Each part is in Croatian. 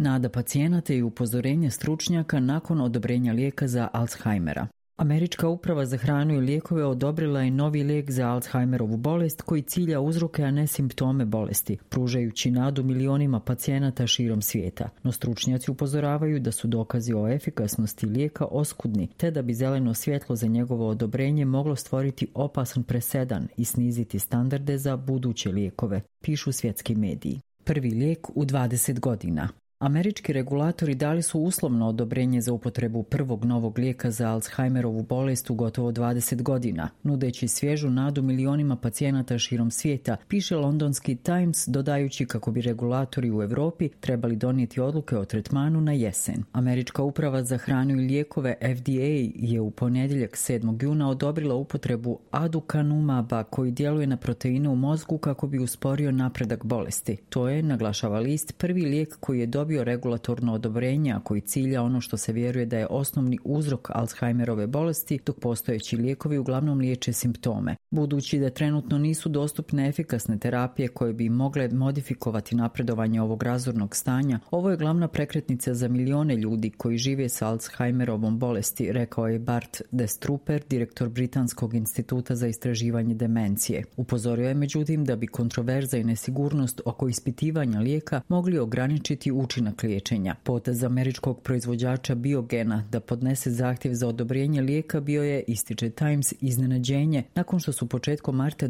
Nada pacijenata i upozorenje stručnjaka nakon odobrenja lijeka za Alzheimera. Američka uprava za hranu i lijekove odobrila je novi lijek za Alzheimerovu bolest koji cilja uzroke, a ne simptome bolesti, pružajući nadu milionima pacijenata širom svijeta. No stručnjaci upozoravaju da su dokazi o efikasnosti lijeka oskudni, te da bi zeleno svjetlo za njegovo odobrenje moglo stvoriti opasan presedan i sniziti standarde za buduće lijekove, pišu svjetski mediji. Prvi lijek u 20 godina. Američki regulatori dali su uslovno odobrenje za upotrebu prvog novog lijeka za Alzheimerovu bolest u gotovo 20 godina, nudeći svježu nadu milionima pacijenata širom svijeta, piše londonski Times, dodajući kako bi regulatori u Europi trebali donijeti odluke o tretmanu na jesen. Američka uprava za hranu i lijekove FDA je u ponedjeljak 7. juna odobrila upotrebu aducanumaba koji djeluje na proteine u mozgu kako bi usporio napredak bolesti. To je, naglašava list, prvi lijek koji je dobio regulatorno odobrenje, a koji cilja ono što se vjeruje da je osnovni uzrok Alzheimerove bolesti, dok postojeći lijekovi uglavnom liječe simptome. Budući da trenutno nisu dostupne efikasne terapije koje bi mogle modifikovati napredovanje ovog razornog stanja, ovo je glavna prekretnica za milijone ljudi koji žive sa Alzheimerovom bolesti, rekao je Bart De Strooper, direktor Britanskog instituta za istraživanje demencije. Upozorio je međutim da bi kontroverza i nesigurnost oko ispitivanja lijeka mogli ograničiti učinak liječenja. Potez američkog proizvođača Biogena da podnese zahtjev za odobrenje lijeka bio je, ističe Times, iznenađenje nakon što su početkom marta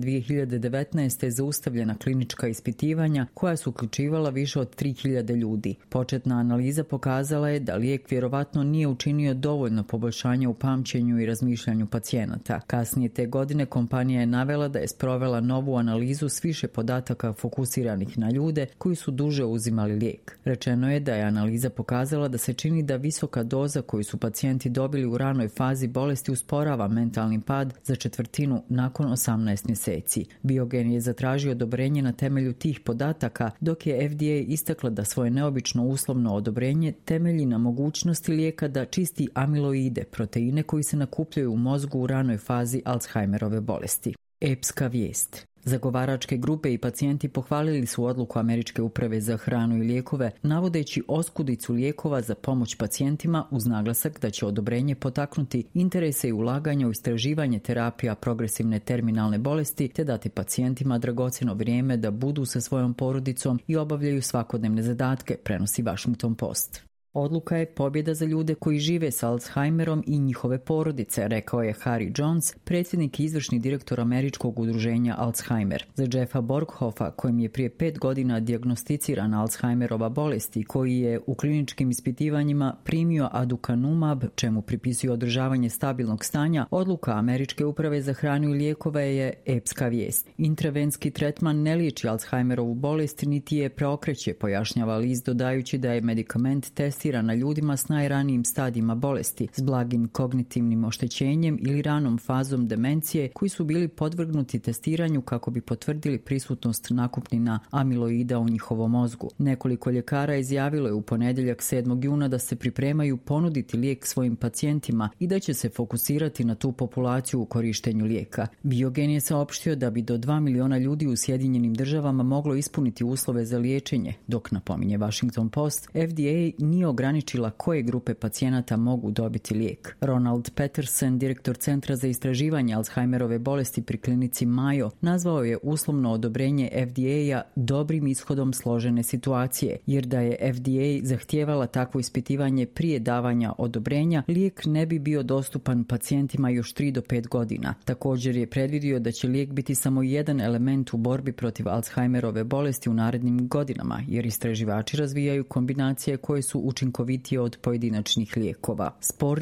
2019. zaustavljena klinička ispitivanja koja su uključivala više od 3000 ljudi. Početna analiza pokazala je da lijek vjerovatno nije učinio dovoljno poboljšanja u pamćenju i razmišljanju pacijenata. Kasnije te godine kompanija je navela da je sprovela novu analizu s više podataka fokusiranih na ljude koji su duže uzimali lijek. Rečeno je da je analiza pokazala da se čini da visoka doza koju su pacijenti dobili u ranoj fazi bolesti usporava mentalni pad za četvrtinu nakon 18 mjeseci. Biogen je zatražio odobrenje na temelju tih podataka, dok je FDA istakla da svoje neobično uslovno odobrenje temelji na mogućnosti lijeka da čisti amiloide, proteine koji se nakupljaju u mozgu u ranoj fazi Alzheimerove bolesti. Epska vijest. Zagovaračke grupe i pacijenti pohvalili su odluku Američke uprave za hranu i lijekove, navodeći oskudicu lijekova za pomoć pacijentima uz naglasak da će odobrenje potaknuti interese i ulaganja u istraživanje terapija progresivne terminalne bolesti te dati pacijentima dragocjeno vrijeme da budu sa svojom porodicom i obavljaju svakodnevne zadatke, prenosi Washington Post. Odluka je pobjeda za ljude koji žive s Alzheimerom i njihove porodice, rekao je Harry Jones, predsjednik i izvršni direktor američkog udruženja Alzheimer. Za Jeffa Borghoffa, kojem je prije 5 godina dijagnosticirana Alzheimerova bolest i koji je u kliničkim ispitivanjima primio aducanumab, čemu pripisuje održavanje stabilnog stanja, odluka Američke uprave za hranu i lijekove je epska vijest. Intravenski tretman ne liječi Alzheimerovu bolest niti je preokreće, pojašnjava list, dodajući da je medikament testiran na ljudima s najranijim stadijima bolesti, s blagim kognitivnim oštećenjem ili ranom fazom demencije koji su bili podvrgnuti testiranju kako bi potvrdili prisutnost nakupnina amiloida u njihovom mozgu. Nekoliko ljekara izjavilo je u ponedjeljak 7. juna da se pripremaju ponuditi lijek svojim pacijentima i da će se fokusirati na tu populaciju u korištenju lijeka. Biogen je saopštio da bi do 2 miliona ljudi u Sjedinjenim državama moglo ispuniti uslove za liječenje, dok, napominje Washington Post, FDA nije ograničila koje grupe pacijenata mogu dobiti lijek. Ronald Peterson, direktor Centra za istraživanje Alzheimerove bolesti pri klinici Mayo, nazvao je uslovno odobrenje FDA-a dobrim ishodom složene situacije, jer da je FDA zahtijevala takvo ispitivanje prije davanja odobrenja, lijek ne bi bio dostupan pacijentima još 3 do 5 godina. Također je predvidio da će lijek biti samo jedan element u borbi protiv Alzheimerove bolesti u narednim godinama, jer istraživači razvijaju kombinacije koje su učinkovitije od pojedinačnih lijekova.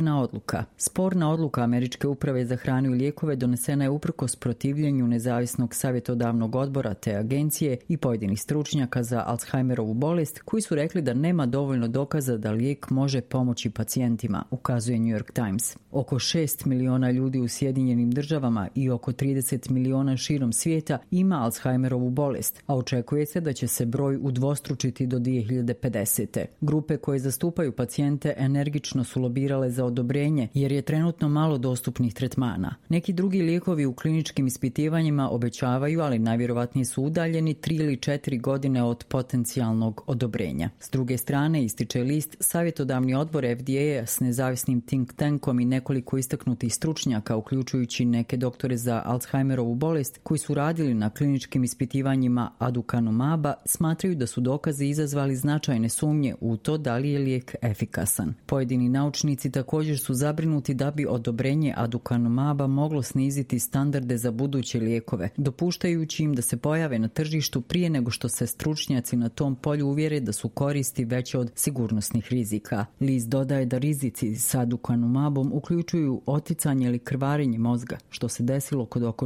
Sporna odluka Američke uprave za hranu i lijekove donesena je uprkos protivljenju nezavisnog savjetodavnog odbora te agencije i pojedinih stručnjaka za Alzheimerovu bolest koji su rekli da nema dovoljno dokaza da lijek može pomoći pacijentima, ukazuje New York Times. Oko 6 miliona ljudi u Sjedinjenim državama i oko 30 miliona širom svijeta ima Alzheimerovu bolest, a očekuje se da će se broj udvostručiti do 2050. Grupe koje zastupaju pacijente energično su lobirale za odobrenje jer je trenutno malo dostupnih tretmana. Neki drugi lijekovi u kliničkim ispitivanjima obećavaju, ali najvjerovatnije su udaljeni 3 ili 4 godine od potencijalnog odobrenja. S druge strane, ističe list, savjetodavni odbor FDA s nezavisnim think tankom i nekoliko istaknutih stručnjaka, uključujući neke doktore za Alzheimerovu bolest, koji su radili na kliničkim ispitivanjima aducanumaba, smatraju da su dokazi izazvali značajne sumnje u to da li je lijek efikasan. Pojedini naučnici također su zabrinuti da bi odobrenje aducanumaba moglo sniziti standarde za buduće lijekove, dopuštajući im da se pojave na tržištu prije nego što se stručnjaci na tom polju uvjere da su koristi veće od sigurnosnih rizika. List dodaje da rizici s aducanumabom uključuju oticanje ili krvarenje mozga, što se desilo kod oko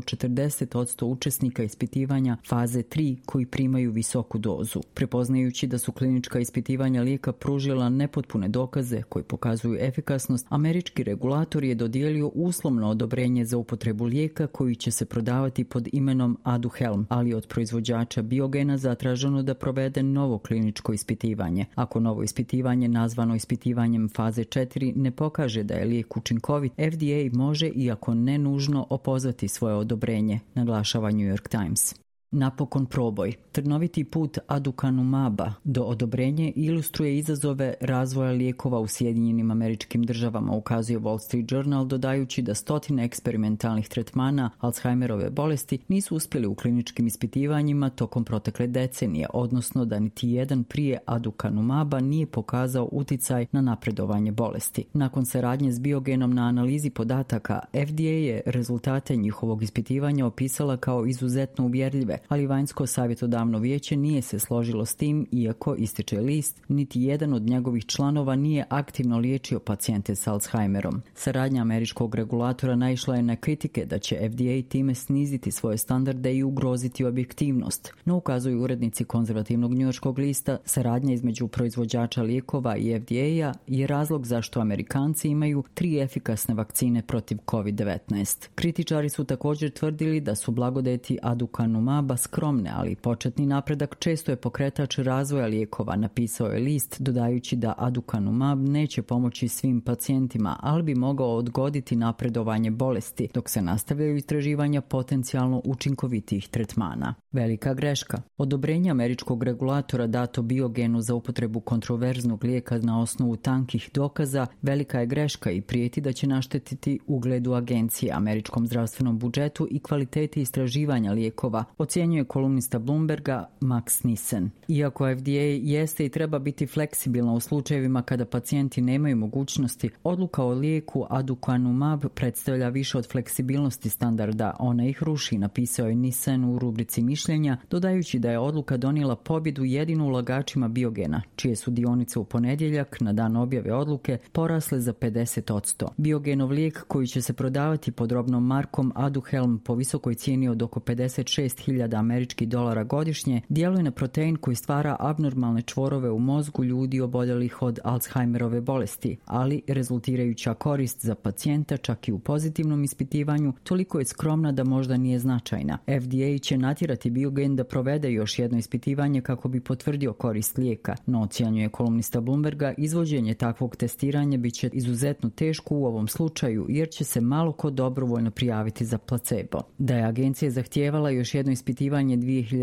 40% učesnika ispitivanja faze 3 koji primaju visoku dozu. Prepoznajući da su klinička ispitivanja lijeka pružila nepotpune dokaze koji pokazuju efikasnost, američki regulator je dodijelio uslovno odobrenje za upotrebu lijeka koji će se prodavati pod imenom Aduhelm, ali od proizvođača Biogena zatraženo da provede novo kliničko ispitivanje. Ako novo ispitivanje nazvano ispitivanjem faze 4 ne pokaže da je lijek učinkovit, FDA može, iako ne nužno, opozvati svoje odobrenje, naglašava New York Times. Napokon proboj. Trnoviti put aducanumaba do odobrenja ilustruje izazove razvoja lijekova u Sjedinjenim Američkim Državama, ukazuje Wall Street Journal, dodajući da stotine eksperimentalnih tretmana Alzheimerove bolesti nisu uspjeli u kliničkim ispitivanjima tokom protekle decenije, odnosno da niti jedan prije aducanumaba nije pokazao uticaj na napredovanje bolesti. Nakon saradnje s Biogenom na analizi podataka, FDA je rezultate njihovog ispitivanja opisala kao izuzetno uvjerljive, ali vanjsko savjetodavno vijeće nije se složilo s tim, iako, ističe list, niti jedan od njegovih članova nije aktivno liječio pacijente s Alzheimerom. Saradnja američkog regulatora naišla je na kritike da će FDA time sniziti svoje standarde i ugroziti objektivnost. No, ukazuju urednici konzervativnog njujorškog lista, saradnja između proizvođača lijekova i FDA-a je razlog zašto Amerikanci imaju 3 efikasne vakcine protiv COVID-19. Kritičari su također tvrdili da su blagodeti aducanumaba skromne, ali početni napredak često je pokretač razvoja lijekova, napisao je list, dodajući da aducanumab neće pomoći svim pacijentima, ali bi mogao odgoditi napredovanje bolesti, dok se nastavljaju istraživanja potencijalno učinkovitih tretmana. Velika greška. Odobrenje američkog regulatora dato Biogenu za upotrebu kontroverznog lijeka na osnovu tankih dokaza velika je greška i prijeti da će naštetiti ugledu agencije, američkom zdravstvenom budžetu i kvaliteti istraživanja lijekova, ocjenjuje kolumnista Bloomberga Max Nissen. Iako FDA jeste i treba biti fleksibilna u slučajevima kada pacijenti nemaju mogućnosti, odluka o lijeku aducanumab predstavlja više od fleksibilnosti standarda, ona ih ruši, napisao je Nissen u rubrici mišljenja, dodajući da je odluka donijela pobjedu jedino ulagačima Biogena, čije su dionice u ponedjeljak, na dan objave odluke, porasle za 50%. Biogenov lijek, koji će se prodavati pod robnom markom Aduhelm po visokoj cijeni od oko $56.000 američkih dolara godišnje, djeluje na protein koji stvara abnormalne čvorove u mozgu ljudi oboljelih od Alzheimerove bolesti, ali rezultirajuća korist za pacijenta čak i u pozitivnom ispitivanju toliko je skromna da možda nije značajna. FDA će natjerati Biogen da provede još jedno ispitivanje kako bi potvrdio korist lijeka, no ocjenjuje kolumnista Bloomberga, izvođenje takvog testiranja bit će izuzetno teško u ovom slučaju jer će se malo ko dobrovoljno prijaviti za placebo. Da je agencija zahtijevala još jedno ispitivanje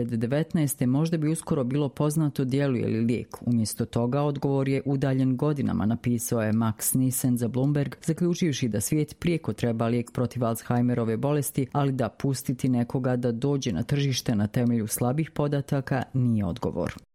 2019. možda bi uskoro bilo poznato djeluje li lijek. Umjesto toga odgovor je udaljen godinama, napisao je Max Nissen za Bloomberg, zaključivši da svijet prijeko treba lijek protiv Alzheimerove bolesti, ali da pustiti nekoga da dođe na tržište na temelju slabih podataka nije odgovor.